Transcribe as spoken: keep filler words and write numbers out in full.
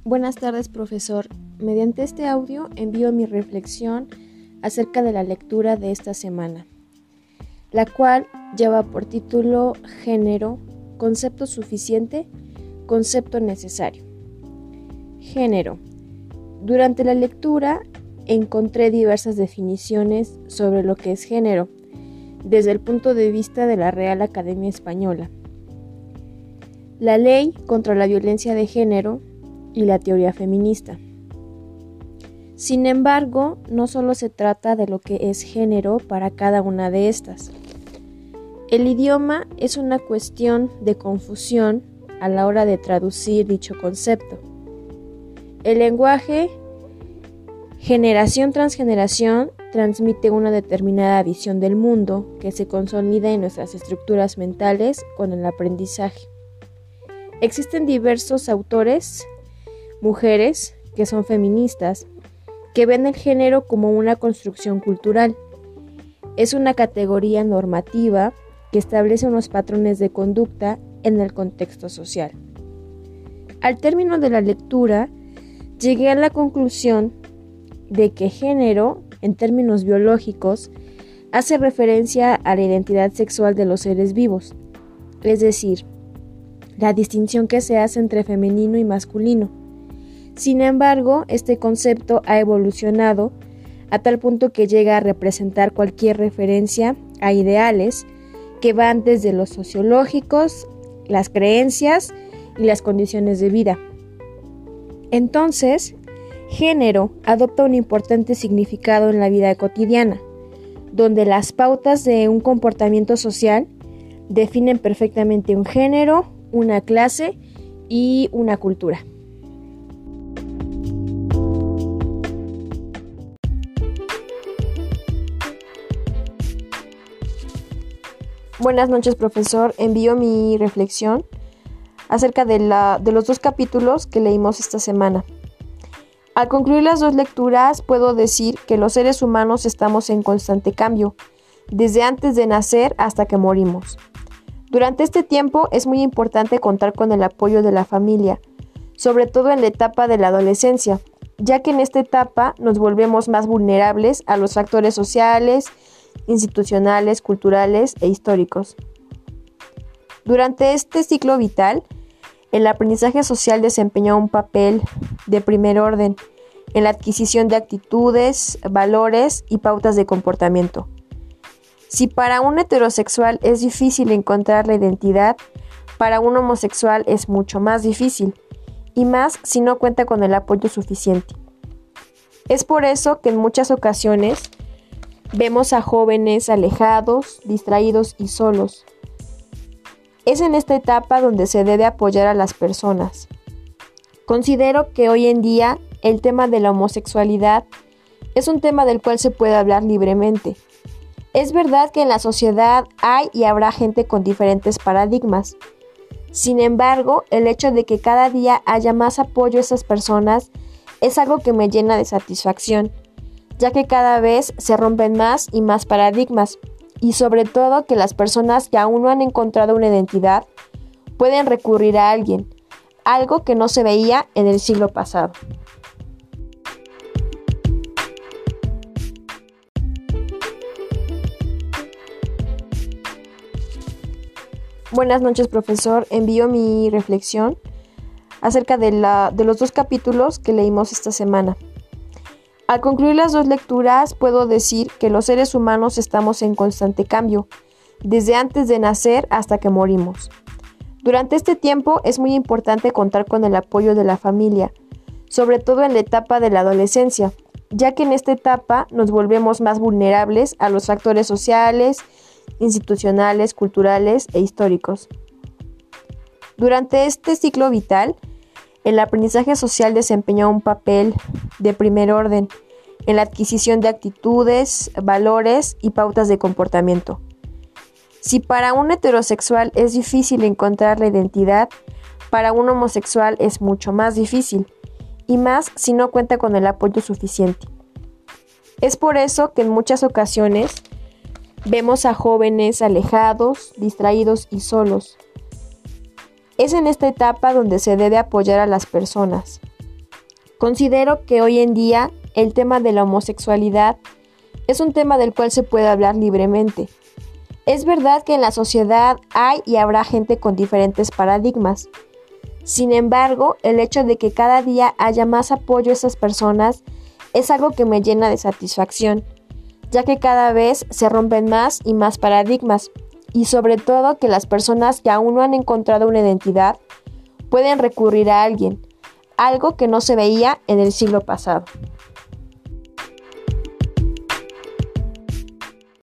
Buenas tardes, profesor. Mediante este audio envío mi reflexión acerca de la lectura de esta semana, la cual lleva por título Género, concepto suficiente, concepto necesario. Género. Durante la lectura encontré diversas definiciones sobre lo que es género, desde el punto de vista de la Real Academia Española, la Ley contra la Violencia de Género y la teoría feminista. Sin embargo, no solo se trata de lo que es género para cada una de estas. El idioma es una cuestión de confusión a la hora de traducir dicho concepto. El lenguaje, generación tras generación, transmite una determinada visión del mundo que se consolida en nuestras estructuras mentales con el aprendizaje. Existen diversos autores, mujeres que son feministas, que ven el género como una construcción cultural. Es una categoría normativa que establece unos patrones de conducta en el contexto social. Al término de la lectura, llegué a la conclusión de que género, en términos biológicos, hace referencia a la identidad sexual de los seres vivos, es decir, la distinción que se hace entre femenino y masculino. Sin embargo, este concepto ha evolucionado a tal punto que llega a representar cualquier referencia a ideales que van desde los sociológicos, las creencias y las condiciones de vida. Entonces, género adopta un importante significado en la vida cotidiana, donde las pautas de un comportamiento social definen perfectamente un género, una clase y una cultura. Buenas noches, profesor. Envío mi reflexión acerca de, la, de los dos capítulos que leímos esta semana. Al concluir las dos lecturas, puedo decir que los seres humanos estamos en constante cambio, desde antes de nacer hasta que morimos. Durante este tiempo es muy importante contar con el apoyo de la familia, sobre todo en la etapa de la adolescencia, ya que en esta etapa nos volvemos más vulnerables a los factores sociales, institucionales, culturales e históricos. Durante este ciclo vital, el aprendizaje social desempeña un papel de primer orden en la adquisición de actitudes, valores y pautas de comportamiento. Si para un heterosexual es difícil encontrar la identidad, para un homosexual es mucho más difícil, y más si no cuenta con el apoyo suficiente. Es por eso que en muchas ocasiones vemos a jóvenes alejados, distraídos y solos. Es en esta etapa donde se debe apoyar a las personas. Considero que hoy en día el tema de la homosexualidad es un tema del cual se puede hablar libremente. Es verdad que en la sociedad hay y habrá gente con diferentes paradigmas. Sin embargo, el hecho de que cada día haya más apoyo a esas personas es algo que me llena de satisfacción, ya que cada vez se rompen más y más paradigmas, y sobre todo que las personas que aún no han encontrado una identidad pueden recurrir a alguien, algo que no se veía en el siglo pasado. Buenas noches, profesor. Envío mi reflexión acerca de, la, de los dos capítulos que leímos esta semana. Al concluir las dos lecturas, puedo decir que los seres humanos estamos en constante cambio, desde antes de nacer hasta que morimos. Durante este tiempo es muy importante contar con el apoyo de la familia, sobre todo en la etapa de la adolescencia, ya que en esta etapa nos volvemos más vulnerables a los factores sociales, institucionales, culturales e históricos. Durante este ciclo vital, el aprendizaje social desempeña un papel de primer orden en la adquisición de actitudes, valores y pautas de comportamiento. Si para un heterosexual es difícil encontrar la identidad, para un homosexual es mucho más difícil, y más si no cuenta con el apoyo suficiente. Es por eso que en muchas ocasiones vemos a jóvenes alejados, distraídos y solos. Es en esta etapa donde se debe apoyar a las personas. Considero que hoy en día el tema de la homosexualidad es un tema del cual se puede hablar libremente. Es verdad que en la sociedad hay y habrá gente con diferentes paradigmas. Sin embargo, el hecho de que cada día haya más apoyo a esas personas es algo que me llena de satisfacción, ya que cada vez se rompen más y más paradigmas, y sobre todo que las personas que aún no han encontrado una identidad pueden recurrir a alguien, algo que no se veía en el siglo pasado.